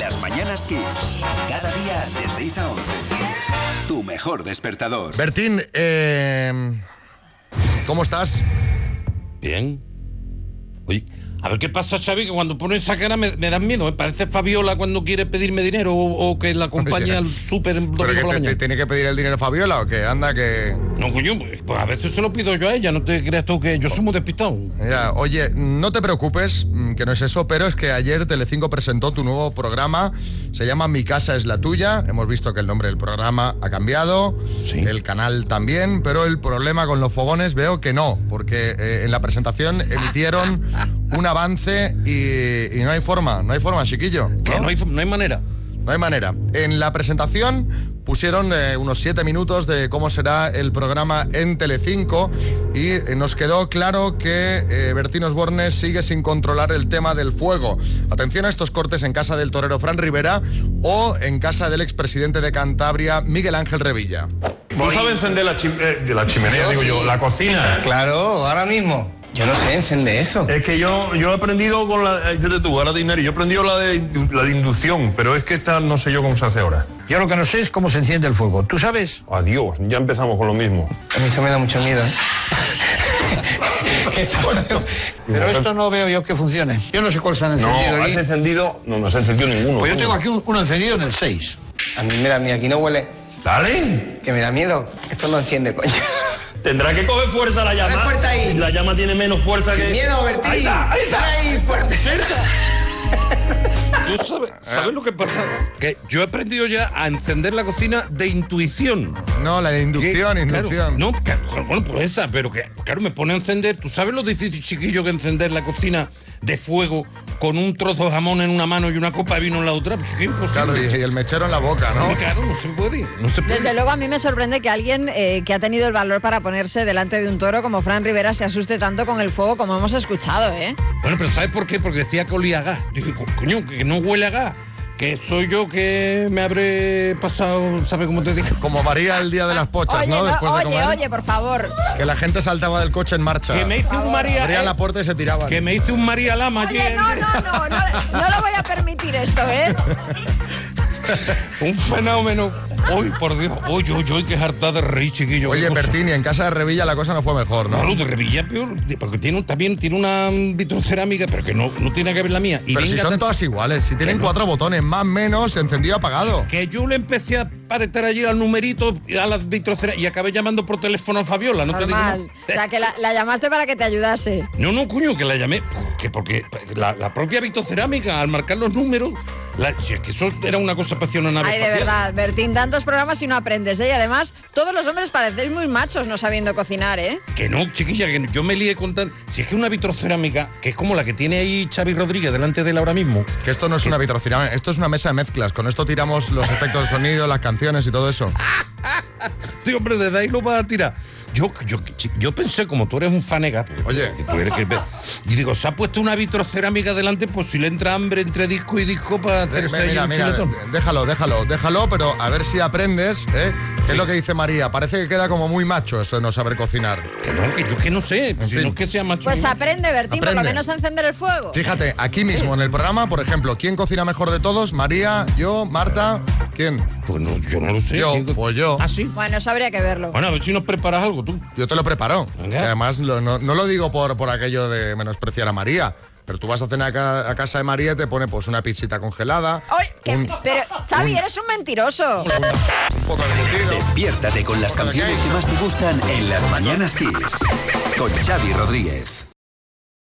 Las Mañanas Kiss. Cada día de 6 a 11. Tu mejor despertador. Bertín, ¿cómo estás? Bien. Oye, a ver qué pasa, Xavi, que cuando pone esa cara me dan miedo. Me parece Fabiola cuando quiere pedirme dinero o que la acompañe al súper domingo por la ¿Pero mañana. te tiene que pedir el dinero Fabiola o qué? Anda que... No, coño, pues a veces se lo pido yo a ella. No te creas tú que yo soy muy despistado. Mira, oye, no te preocupes, que no es eso, pero es que ayer Telecinco presentó tu nuevo programa. Se llama Mi Casa es la Tuya. Hemos visto que el nombre del programa ha cambiado, Sí. el canal también, pero el problema con los fogones veo que no, porque en la presentación emitieron un avance y no hay forma, chiquillo. Que no hay manera. No hay manera. En la presentación pusieron unos 7 minutos de cómo será el programa en Telecinco y nos quedó claro que Bertín Osborne sigue sin controlar el tema del fuego. Atención a estos cortes en casa del torero Fran Rivera o en casa del expresidente de Cantabria, Miguel Ángel Revilla. ¿Tú sabes encender la chimenea, la cocina? Claro, ahora mismo. Yo no sé encender eso. Es que yo he aprendido con la... Fíjate tú, ahora dinero. Yo he aprendido la de inducción, pero es que esta no sé yo cómo se hace ahora. Yo lo que no sé es cómo se enciende el fuego. ¿Tú sabes? Adiós, ya empezamos con lo mismo. A mí eso me da mucho miedo. Pero esto no veo yo que funcione. Yo no sé cuál se han encendido No, aquí. ¿has encendido? No se ha encendido ninguno. Pues yo tengo aquí uno encendido en el 6. A mí me da miedo, aquí no huele. Dale. Que me da miedo. Esto no enciende, coño. Tendrá que coger fuerza la llama. Dale fuerte ahí. La llama tiene menos fuerza Sin que... miedo, Bertín. Ahí está. Dale ahí, fuerte. ¿Tú sabes lo que pasa? Que yo he aprendido ya a encender la cocina de intuición. No, la de inducción, Que, inducción. Claro, no, bueno, pues esa, pero que, claro, me pone a encender. ¿Tú sabes lo difícil, chiquillo, que encender la cocina de fuego con un trozo de jamón en una mano y una copa de vino en la otra? Pues es que es imposible. Claro, y el mechero en la boca, ¿no? Claro, no se puede. Desde luego a mí me sorprende que alguien que ha tenido el valor para ponerse delante de un toro como Fran Rivera se asuste tanto con el fuego como hemos escuchado, ¿eh? Bueno, pero ¿sabes por qué? Porque decía que olía a gas. Dije, coño, que no huele a gas. Que soy yo que me habré pasado, ¿sabes cómo te dije? Como María el día de las pochas, Oye, ¿no? Después de comer. Oye, por favor. Que la gente saltaba del coche en marcha. Que me hice un María... Abrían la puerta y se tiraban. Que me hice un María Lama Oye, ayer. no lo voy a permitir esto, ¿eh? Un fenómeno. Uy, por Dios. Uy, qué harta de reír, chiquillo. Oye, Bertín, y en casa de Revilla la cosa no fue mejor, ¿no? No, de Revilla es peor, porque también tiene una vitrocerámica, pero que no tiene que ver la mía. Y pero si son todas iguales, si tienen 4 botones, más, menos, encendido, apagado. Que yo le empecé a parecer allí al numerito, a las vitrocerámicas, y acabé llamando por teléfono a Fabiola, no te digo nada. O sea, que la llamaste para que te ayudase. No, coño, que la llamé, porque la propia vitrocerámica, al marcar los números, si es que eso era una cosa para hacer una nave Ay, de espacial. verdad, Bertín, tantos programas y no aprendes, ¿eh? Y además, todos los hombres parecéis muy machos no sabiendo cocinar, ¿eh? Que no, chiquilla, que yo me lié con tal... Si es que una vitrocerámica, que es como la que tiene ahí Xavi Rodríguez delante de él ahora mismo. Que esto no es una vitrocerámica, esto es una mesa de mezclas. Con esto tiramos los efectos de sonido, las canciones y todo eso. Digo, hombre, desde ahí lo vas a tirar. Yo pensé, como tú eres un fanega, Oye. y digo, se ha puesto una vitrocerámica delante, pues si le entra hambre entre disco y disco para hacerse ahí un Mira, chuletón. déjalo, pero a ver si aprendes, ¿eh? Sí. Es lo que dice María, parece que queda como muy macho eso de no saber cocinar. Que yo que no sé, si no es que sea macho. Pues aprende, Bertín, por lo Aprende. menos a encender el fuego. Fíjate, aquí mismo en el programa, por ejemplo, ¿quién cocina mejor de todos? María, yo, Marta, ¿quién? Pues no, yo no lo sé. Yo. ¿Ah, sí? Bueno, eso habría que verlo. Bueno, a ver si nos preparas algo tú. Yo te lo preparo. Venga. Y además, no lo digo por aquello de menospreciar a María. Pero tú vas a cenar a casa de María y te pone pues una pizzita congelada. ¡Ay! Pero, Xavi, eres un mentiroso. Un poco de embutido. Despiértate con las canciones que más te gustan en Las Mañanas Kiss. Con Xavi Rodríguez.